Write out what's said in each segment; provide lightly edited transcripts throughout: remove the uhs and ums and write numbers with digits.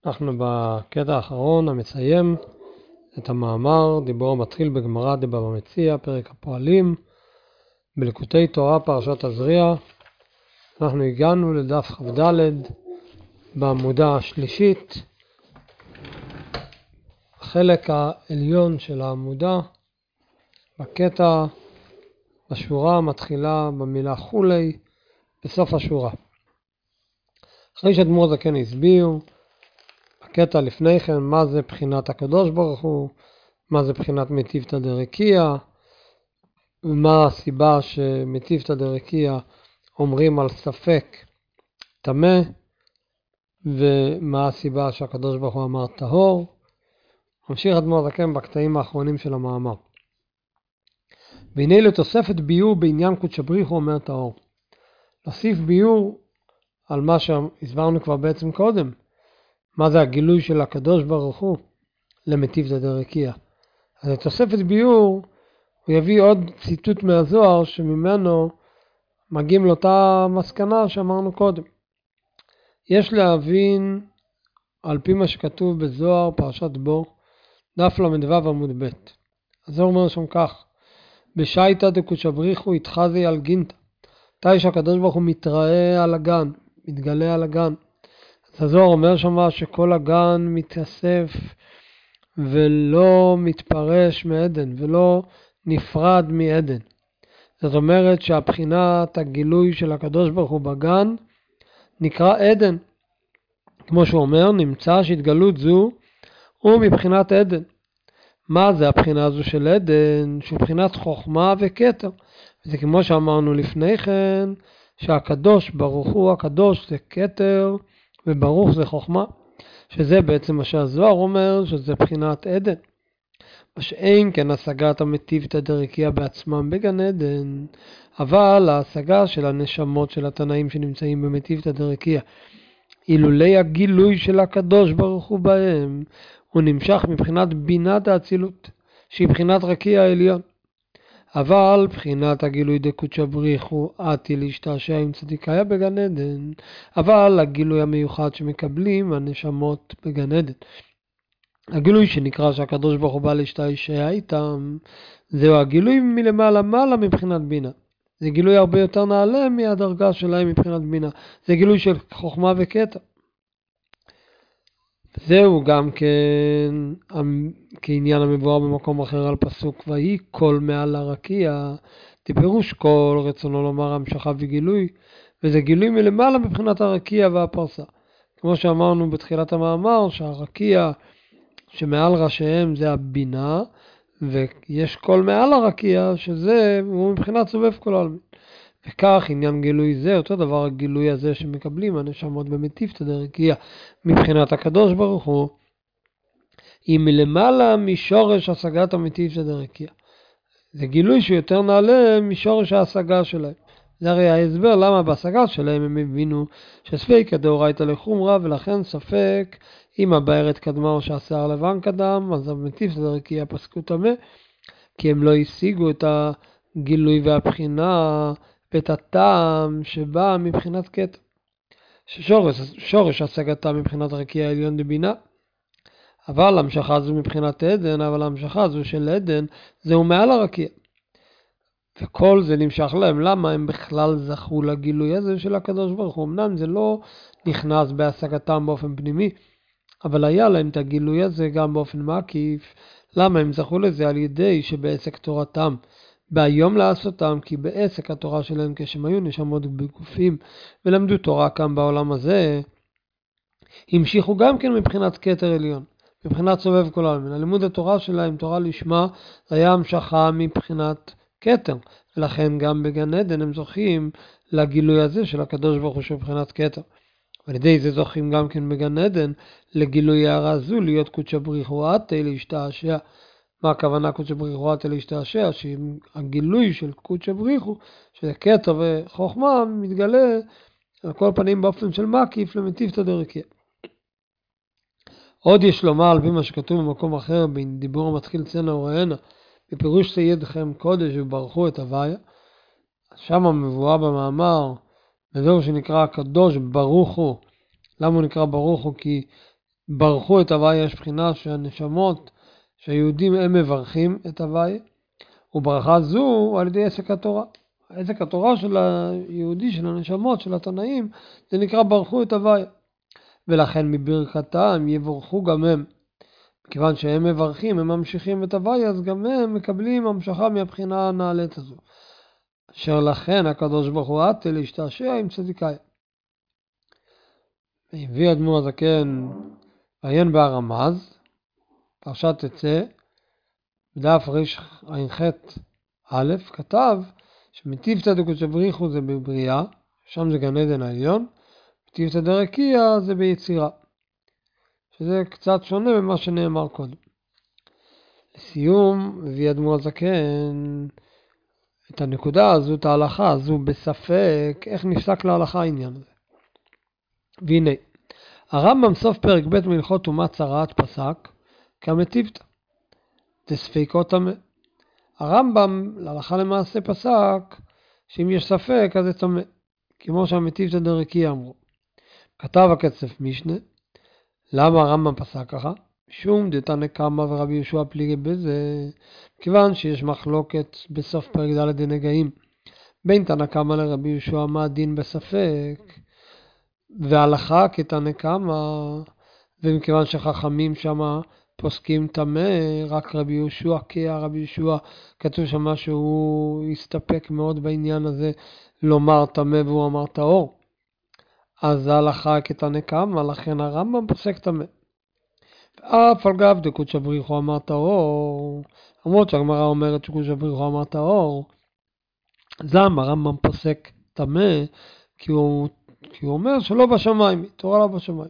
אנחנו בקטע האחרון המסיים את המאמר דיבור המתחיל בגמרא דבבא מציעא, פרק הפועלים, בליקוטי תורה פרשת תזריע. אנחנו הגענו לדף כ"ד בעמודה השלישית, החלק העליון של העמודה, בקטע בשורה המתחילה במילה חולי בסוף השורה. אחרי שאדמו"ר זקן הסביר בקטע לפני כן מה זה בחינת הקדוש ברוך הוא, מה זה בחינת מטיבתא דרקיע, ומה הסיבה שמטיבתא דרקיע אומרים על ספק טמא, ומה הסיבה שהקדוש ברוך הוא אמר טהור. ממשיך אדמו"ר זקן בקטעים האחרונים של המאמר. והנה לתוספת ביור בעניין קודשא בריך הוא אומר טהור. להוסיף ביור על מה שהסברנו כבר בעצם קודם, מה זה הגילוי של הקדוש ברוך הוא למטיבתא דרקיע. אז לתוספת ביור הוא יביא עוד ציטוט מהזוהר שממנו מגיעים לאותה מסקנה שאמרנו קודם. יש להבין על פי מה שכתוב בזוהר פרשת בו דף ל"ו עמוד ב'. הזוהר אומר שם כך: בשייטא דקודשא בריך הוא יתחזי על גינתא, מתי שהקדוש ברוך הוא מתראה על הגן, מתגלה על הגן. אז הזוהר אומר שם שכל הגן מתאסף ולא מתפרש מעדן ולא נפרד מעדן. זאת אומרת שהבחינת הגילוי של הקדוש ברוך הוא בגן נקרא עדן. כמו שהוא אומר, נמצא שהתגלות זו הוא מבחינת עדן. מה זה הבחינה הזו של עדן? שהוא בחינת חוכמה וכתר. וזה כמו שאמרנו לפני כן, שהקדוש ברוך הוא, הקדוש זה כתר וברוך זה חוכמה. שזה בעצם מה שהזוהר אומר, שזה בחינת עדן. מה שאין כן השגת המטיבתא דרקיע בעצמם בגן עדן, אבל ההשגה של הנשמות של התנאים שנמצאים במטיבתא דרקיע, אילולי הגילוי של הקדוש ברוך הוא בהם, הוא נמשך מבחינת בינת האצילות, שהיא בחינת רקיע העליון. אבל בחינת הגילוי דקודשא בריך הוא עתי להשתעשע עם צדיקיה בגן עדן, אבל הגילוי המיוחד שמקבלים הנשמות בגן עדן, הגילוי שנקרא שהקדוש ברוך הוא בא להשתעשע איתם, זהו הגילוי מלמעלה מעלה מבחינת בינה. זה גילוי הרבה יותר נעלה מהדרגה שלהם מבחינת בינה. זה גילוי של חוכמה וכתר. זהו גם כן כעניין המבואר במקום אחר על פסוק ויהי קול מעל הרקיע, בפירוש קול רצונו לומר המשכה וגילוי, וזה גילוי מלמעלה מבחינת הרקיע והפרסה. כמו שאמרנו בתחילת המאמר שהרקיע שמעל ראשיהם זה הבינה, ויש קול מעל הרקיע שזה הוא מבחינת סובב כל העלמין. וכך עניין גילוי זה, אותו דבר הגילוי הזה שמקבלים הנשמות במטיבתא דרקיע מבחינת הקדוש ברוך הוא, היא מלמעלה משורש השגת המטיבתא דרקיע. זה גילוי שיותר נעלה משורש ההשגה שלהם. זה הרי ההסבר למה בהשגה שלהם הם הבינו שספיקא דאורייתא לחומרא, ולכן ספק אם הבארת קדמה או שהשיער לבן קדם, אז המטיבתא דרקיע פסקו טמא, כי הם לא השיגו את הגילוי והבחינה ואת הטעם שבא מבחינת כתר. שורש השגתם מבחינת רקיע העליון דבינה, אבל המשכה זו מבחינת עדן, אבל המשכה זו של עדן זהו מעל הרקיע. וכל זה נמשך להם. למה הם בכלל זכו לגילוי הזה של הקדוש ברוך הוא? אמנם זה לא נכנס בהשגתם באופן פנימי, אבל היה להם את הגילוי הזה גם באופן מקיף. למה הם זכו לזה? על ידי שבעסק תורתם ביום לעשותם, כי בעסק התורה שלהם כשהם היו נשמות בגופים ולמדו תורה כאן בעולם הזה, המשיכו גם כן מבחינת כתר עליון, מבחינת סובב כל העלמין. הלימוד התורה שלהם, תורה לשמה, היה המשכה מבחינת כתר, ולכן גם בגן עדן הם זוכים לגילוי הזה של הקדוש ברוך הוא שבחינת כתר. ועל ידי זה זוכים גם כן בגן עדן לגילוי הערה זו, להיות קודשא בריך הוא עתי להשתעשע. מה הכוונה קודשא בריך הוא עתי להשתעשע? שהגילוי של קודשא בריך הוא, שזה כתר וחוכמה, מתגלה על כל פנים באופן של מקיף למטיבתא דרקיע. עוד יש לומר על פי מה שכתוב במקום אחר בדיבור המתחיל צנע וראנה, בפירוש סיידכם קודש וברכו את הוויה, שם המבואר במאמר בדור שנקרא הקדוש ברוך הוא. למה הוא נקרא ברוך הוא? כי ברכו את הוויה, יש בחינה שהנשמות, שהיהודים הם מברכים את הוויה, וברכה זו על ידי עסק התורה. עסק התורה של היהודי, של הנשמות, של התנאים, זה נקרא ברכו את הוויה. ולכן מברכתם יברכו גם הם. כיוון שהם מברכים, הם ממשיכים את הוויה, אז גם הם מקבלים המשכה מהבחינה הנעלית הזו. אשר לכן הקדוש ברוך הוא עתה להשתעשע עם צדיקאי. הביא אדמו"ר הזקן עיין ברמז, פרשת תצא, בדף רע"ח א', כתב שמטיבתא דקודשא בריחו זה בבריאה, שם זה גן עדן העליון, מטיבתא דרקיע זה ביצירה, שזה קצת שונה ממה שנאמר קודם. לסיום, הביא אדמו"ר הזקן את הנקודה הזו, את ההלכה הזו בספק, איך נפסק להלכה העניין הזה. והנה, הרמב"ם סוף פרק ב' מהלכות טומאת צרעת פסק כמטיבתא דספיקו טמא. הרמב"ם להלכה למעשה פסק שאם יש ספק אז זה טמא, כמו שהמטיבתא דרקיע אמרו. כתב הקצף משנה, למה הרמב"ם פסק ככה? משום דתנא קמא ורבי יהושע פליגי בזה, כיוון שיש מחלוקת בסוף פרק ד' דנגעים בין תנא קמא לרבי יהושע מה הדין בספק, והלכה כתנא קמא, ומכיוון שחכמים שמה פוסקים טמא, רק רבי יהושע רבי יהושע כתוב שמה שהוא הסתפק מאוד בעניין הזה לומר טמא והוא אמר טהור, אז ההלכה כתנא קמא, לכן הרמב"ם פוסק טמא. ואף על גב דקודשא בריחו אמר טהור, למרות שהגמרא אומרת שקודשא בריחו אמר טהור, זם הרמב"ם פוסק טמא כי הוא אומר שלא בשמיים, תורה לא בשמיים.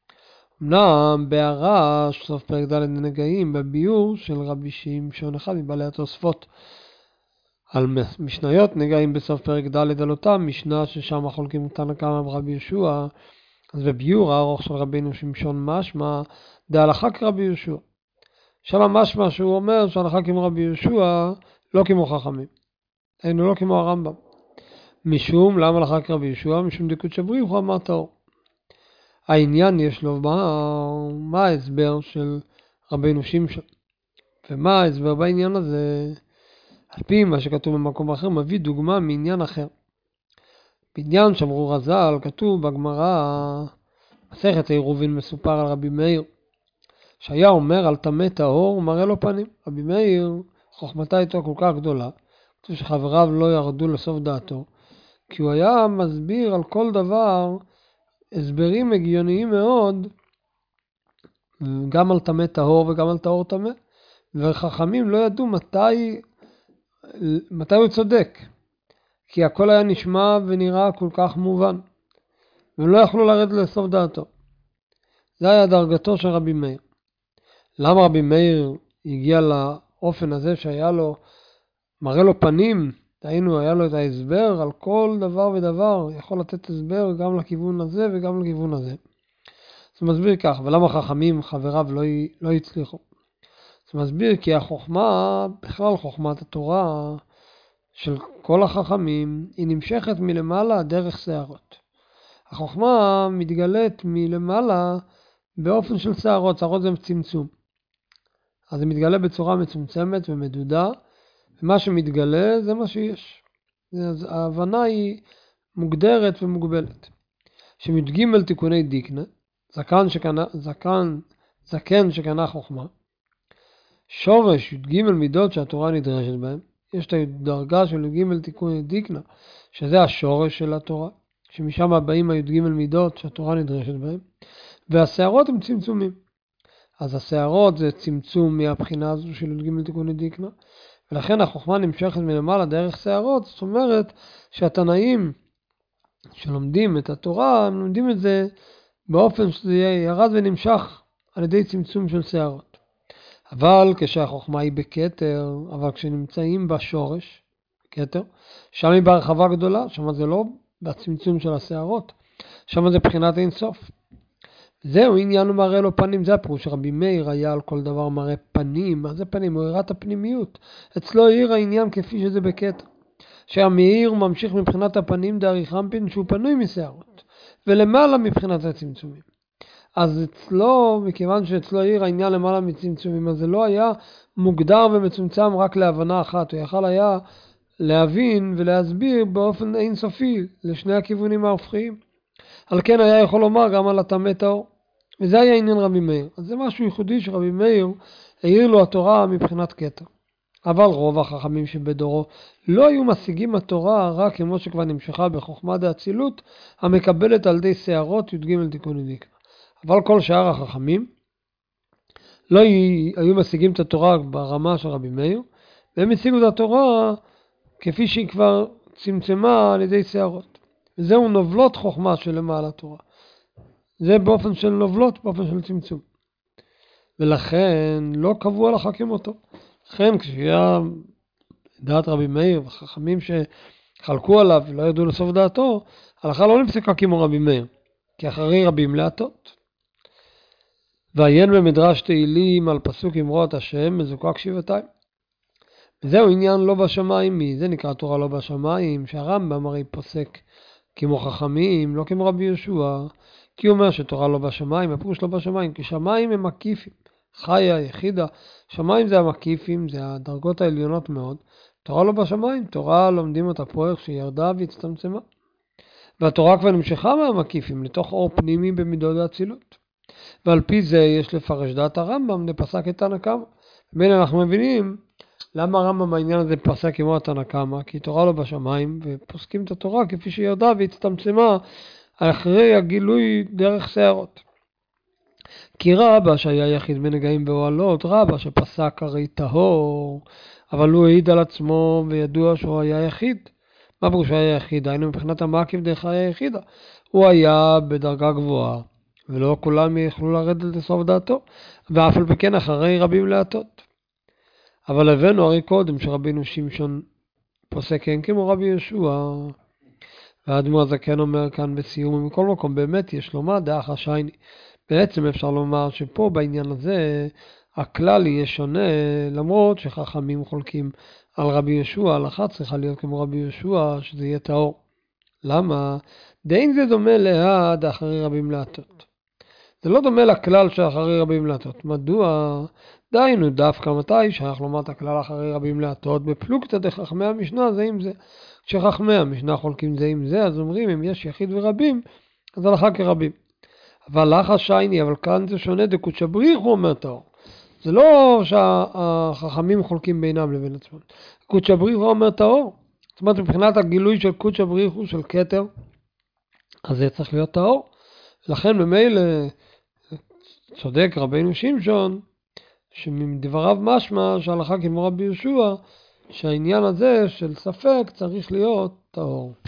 אמנם בהר"ש סוף פרק ד' נגעים בביור של רבי שמשון אחד מבעלי התוספות על משניות נגעים בסוף פרק ד' על אותה משנה ששם חולקים תנא קמא ורבי יהושע, אז בביור הארוך של רבינו שמשון משמע דהלכה כרבי יהושע. שם משמע שהוא אומר שההלכה כמו רבי יהושע לא כמו חכמים, היינו לא כמו הרמב"ם. משום, למה הלכה כרבי יהושע? משום דקודשא בריחו אמר טהור. העניין יש לו מה ההסבר של רבינו שמשון, ומה ההסבר בעניין הזה? על פי מה שכתוב במקום אחר, מביא דוגמה מעניין אחר. בעניין שאמרו רז"ל, כתוב בגמרא, מסכת עירובין מסופר על רבי מאיר, שהיה אומר על טמא טהור מראה לו פנים. רבי מאיר, חוכמתה איתו כל כך גדולה, כתוב שחבריו לא ירדו לסוף דעתו, כי הוא היה מסביר על כל דבר הסברים הגיוניים מאוד, גם על טמא טהור וגם על טהור טמא, וחכמים לא ידעו מתי הוא צודק, כי הכל היה נשמע ונראה כל כך מובן, והם לא יכלו לרדת לסוף דעתו. זה היה דרגתו של רבי מאיר. למה רבי מאיר הגיע לאופן הזה שהיה לו, מראה לו פנים, דהיינו היה לו את ההסבר על כל דבר ודבר, יכול לתת הסבר גם לכיוון הזה וגם לכיוון הזה. זה מסביר כך, ולמה חכמים חבריו לא הצליחו. זה מסביר כי החוכמה, בכלל חוכמת התורה של כל החכמים, היא נמשכת מלמעלה דרך שערות. החוכמה מתגלית מלמעלה באופן של שערות, שערות זה צמצום. אז זה מתגלה בצורה מצומצמת ומדודה, ומה שמתגלה זה מה שיש. ההבנה היא מוגדרת ומוגבלת. שמ"ג תיקוני דיקנה, זקן שקנה חוכמה, שורש י"ג מידות שהתורה נדרשת בהם, יש את הדרגה של י"ג תיקוני דיקנה, שזה השורש של התורה, שמשם באים הי"ג מידות שהתורה נדרשת בהם, והשערות הם צמצומים. אז השערות זה צמצום מהבחינה הזו של י"ג תיקוני דיקנה, ולכן החוכמה נמשכת מלמעלה דרך שערות. זאת אומרת שהתנאים שלומדים את התורה, הם לומדים את זה באופן שזה ירד ונמשך על ידי צמצום של שערות. אבל כשהחוכמה היא בכתר, אבל כשנמצאים בשורש, בכתר, שם היא בהרחבה גדולה, שם זה לא בצמצום של השערות, שם זה בחינת אינסוף. זהו עניין ומראה לו פנים, זה הפירוש שרבי מאיר היה על כל דבר מראה פנים. מה זה פנים? הוא הראה את הפנימיות. אצלו העיר העניין כפי שזה בכתר. שהמאיר ממשיך מבחינת הפנים דאריך אנפין שהוא פנוי משערות, ולמעלה מבחינת הצמצומים. אז אצלו, מכיוון שאצלו העיר העניין למעלה מצמצומים, אז זה לא היה מוגדר ומצומצם רק להבנה אחת, הוא יכל היה להבין ולהסביר באופן אינסופי לשני הכיוונים ההופכיים. על כן היה יכול לומר גם על הטמא טהור. וזה היה עניין רבי מאיר. אז זה משהו ייחודי שרבי מאיר העיר לו התורה מבחינת קטע. אבל רוב החכמים שבדורו לא היו משיגים התורה רק כמו שכבר נמשכה בחוכמה דאצילות המקבלת על ידי שערות י"ג תיקון יניקה. אבל כל שאר החכמים לא היו משיגים את התורה ברמה של רבי מאיר, והם השיגו את התורה כפי שהיא כבר צמצמה על ידי שערות. וזהו נובלות חוכמה שלמעלה התורה. זה באופן של נובלות, באופן של צמצום. ולכן לא קבעו הלכה כמותו. לכן כשהיה דעת רבי מאיר וחכמים שחלקו עליו ולא ידעו לסוף דעתו, הלכה לא נפסקה כמו רבי מאיר, כי אחרי רבים להטות. ועיין במדרש תהילים על פסוק אמרות השם מזוקק שבעתיים. וזהו עניין לא בשמיים. מי זה נקרא תורה לא בשמיים? שהרמב"ם הרי פוסק כמו חכמים, לא כמו רבי יהושע, כי הוא אומר שתורה לא בשמיים, הפירוש לא בשמיים, כי שמיים הם מקיפים, חיה, יחידה, שמיים זה המקיפים, זה הדרגות העליונות מאוד, תורה לא בשמיים, תורה לומדים אותה פה איך שהיא ירדה והצטמצמה, והתורה כבר נמשכה מהמקיפים לתוך אור פנימי במידות האצילות, ועל פי זה יש לפרש דעת הרמב"ם לפסק את תנא קמא. בין אנחנו מבינים למה הרמב"ם העניין הזה פסק כמו התנא קמא, כי תורה לא בשמיים, ופוסקים את התורה כפי שהיא ירדה והצטמצמה אחרי הגילוי דרך שערות. כי רבא שהיה יחיד בנגעים ואוהלות, רבא שפסק הרי טהור, אבל הוא העיד על עצמו וידוע שהוא היה יחיד. מה פירוש שהוא היה יחיד? היינו מבחינת המקיף דרך היה יחידה. הוא היה בדרגה גבוהה, ולא כולם יכלו לרדת לסוף דעתו, ואף על פי כן אחרי רבים להטות. אבל הבאנו הרי קודם שרבינו שמשון פוסק כן כמו רבי יהושע, והאדמו"ר הזקן אומר כאן בסיום, מכל מקום באמת יש לומר דאח השייני. בעצם אפשר לומר שפה בעניין הזה הכלל יהיה שונה, למרות שחכמים חולקים על רבי יהושע, ההלכה צריכה להיות כמו רבי יהושע, שזה יהיה טהור. למה? דאין זה דומה להד אחרי רבים להטות. זה לא דומה לכלל שאחרי רבים להטות. מדוע? דיינו דווקא מתי שייך לומר את הכלל אחרי רבים להטות, בפלוגתא דחכמי המשנה זה עם זה. כשחכמי המשנה חולקים זה עם זה, אז אומרים אם יש יחיד ורבים, אז הלכה כרבים. אבל לך שייני, אבל כאן זה שונה, דקודשא בריך הוא אומר טהור. זה לא שהחכמים חולקים בינם לבין עצמם. קודשא בריך הוא אומר טהור. זאת אומרת, מבחינת הגילוי של קודשא בריך הוא של כתר, אז זה צריך להיות טהור. לכן במילא צודק רבינו שמשון, שמדבריו משמע שהלכה כמו רבי יהושע, שהעניין הזה של ספק צריך להיות טהור.